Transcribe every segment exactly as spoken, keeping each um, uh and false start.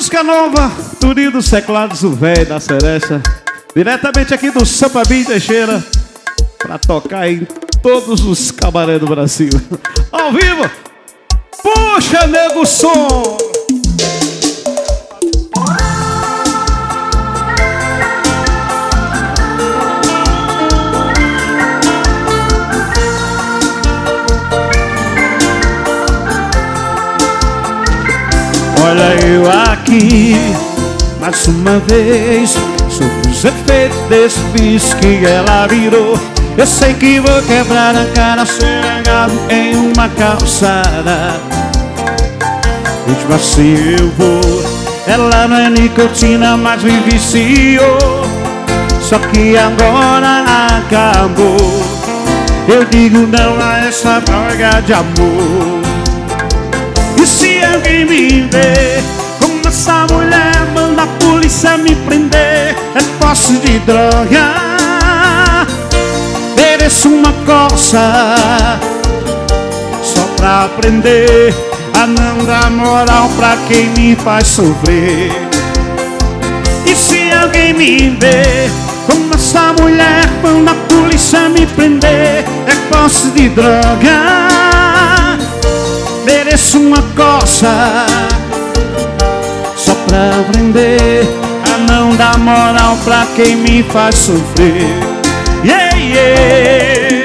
música nova, Turinho dos Teclados, o velho da Cerecha, diretamente aqui do Sampabim Teixeira, pra tocar em todos os cabarés do Brasil. Ao vivo, puxa, nego, som! Olha eu aqui, mais uma vez, sob os efeitos desse bicho que ela virou. Eu sei que vou quebrar a cara chegado em uma calçada. Mesmo assim eu vou. Ela não é nicotina, mas me viciou. Só que agora acabou. Eu digo não a essa droga de amor. E se alguém me ver como essa mulher, manda a polícia me prender. É posse de droga, mereço uma coça só pra aprender a não dar moral pra quem me faz sofrer. E se alguém me ver como essa mulher, manda a polícia me prender. É posse de droga, mereço uma coça só pra aprender a não dar moral pra quem me faz sofrer. Yeah, yeah.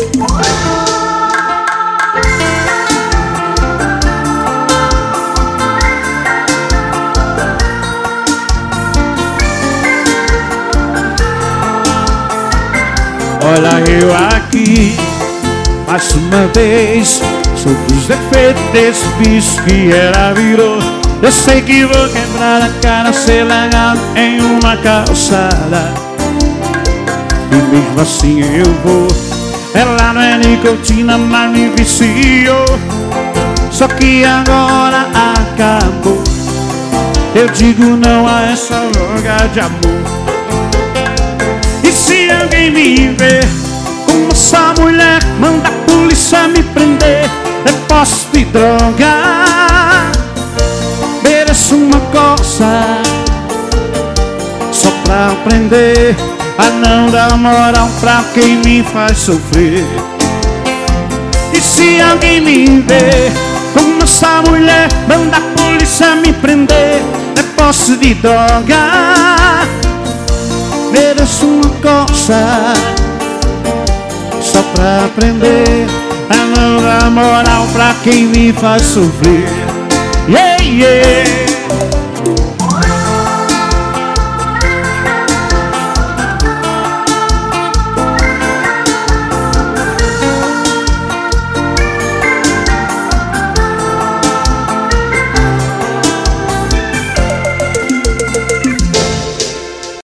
Olha eu aqui, mais uma vez, sob os efeitos desse bicho que ela virou. Eu sei que vou quebrar a cara, ser legal em uma calçada. E mesmo assim eu vou. Ela não é nicotina, mas me viciou. Só que agora acabou. Eu digo não a essa droga de amor. E se alguém me ver como essa mulher, manda a polícia me prender. É posse de droga, mereço uma coça só pra aprender a não dar moral pra quem me faz sofrer. E se alguém me ver como essa mulher, manda a polícia me prender. É posse de droga, mereço uma coça só pra aprender a não dar moral pra quem me faz sofrer. Yeah, yeah.